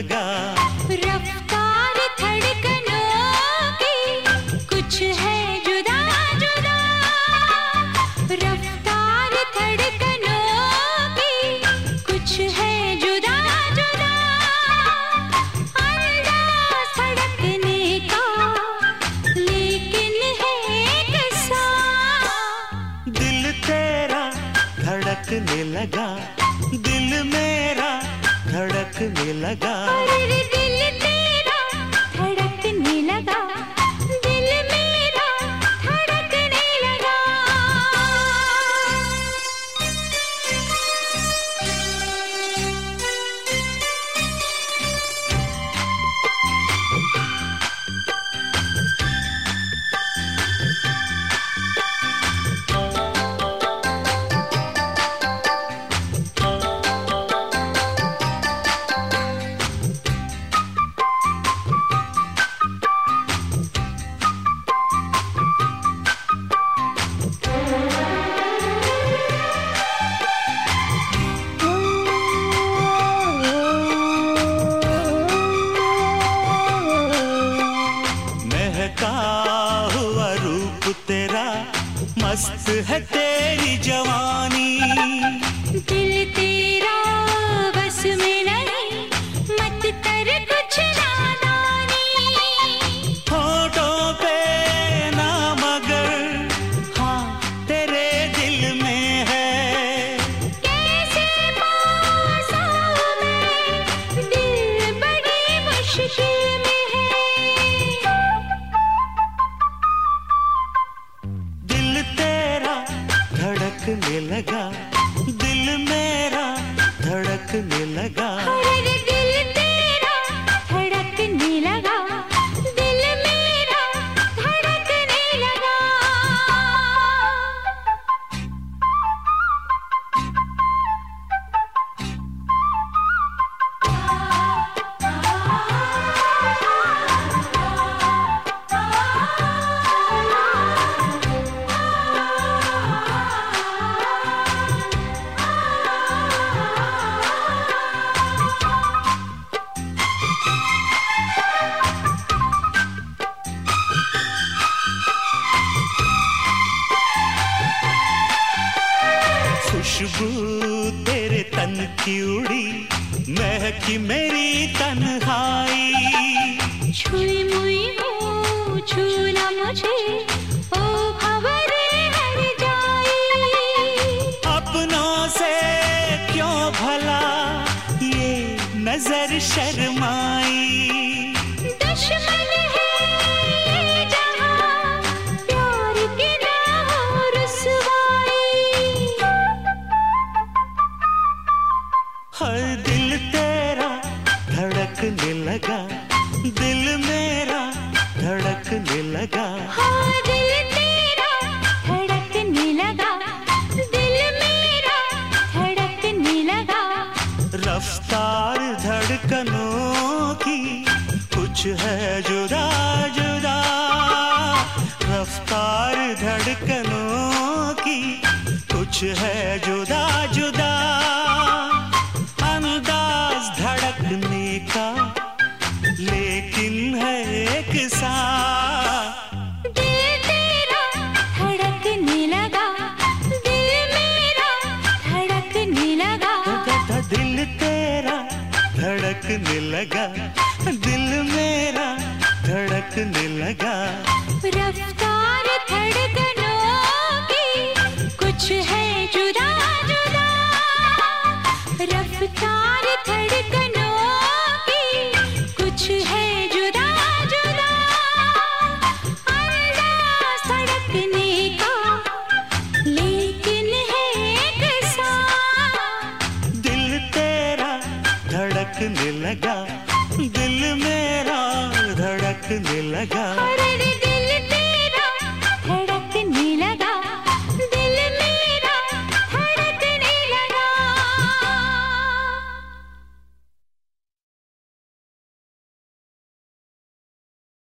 लगा। रफ्तार धड़कनों की कुछ है जुदा जुदा, रफ्तार धड़कनों की कुछ है जुदा जुदा, अंदाज़ धड़कने का लेकिन है एक सा। दिल तेरा धड़कने लगा, दिल मेरा धड़कने लगा। अरे दिल तेरा धड़कने लगा, दिल मेरा धड़कने लगा। हुआ रूप तेरा, मस्त है तेरी जवानी। दिल तेरा बस में नहीं, मत कर कुछ नादानी। होठों पे ना मगर हाँ तेरे दिल में है। कैसे पास आऊं मैं, दिल बड़ी मुश्किल में है। दिल तेरा धड़कने लगा, दिल मेरा धड़कने लगा। अरे दिल तेरा धड़कने लगा, दिल मेरा धड़कने लगा। खुशबू तेरे तन की उड़ी, महकी मेरी तन्हाई। छुई मुई हो छूना मुझे, ओ खबरे हर जाई। अपनों से क्यों भला ये नजर शर्माई। दुश्मन है ये जहां, प्यार की ना हो रुसवाई। हर दिल तेरा धड़कने लगा, दिल मेरा धड़कने लगा। हाँ दिल तेरा धड़कने लगा, दिल मेरा धड़कने लगा। रफ्तार धड़कनों की कुछ है जुदा जुदा, रफ्तार धड़कनों की कुछ है जुदा जुदा। अंदाज धड़कने का लेकिन है एक सा। दिल तेरा धड़कने लगा, दिल मेरा धड़कने लगा। दिल तेरा धड़कने लगा, दिल मेरा धड़कने लगा। रफ्तार धड़कनों की कुछ है जुदा जुदा, रफ्तार धड़कनों की कुछ है जुदा जुदा। अंदाज़ धड़कने का लेकिन है एक सा। दिल तेरा धड़कने लगा, दिल मेरा धड़कने लगा। अरे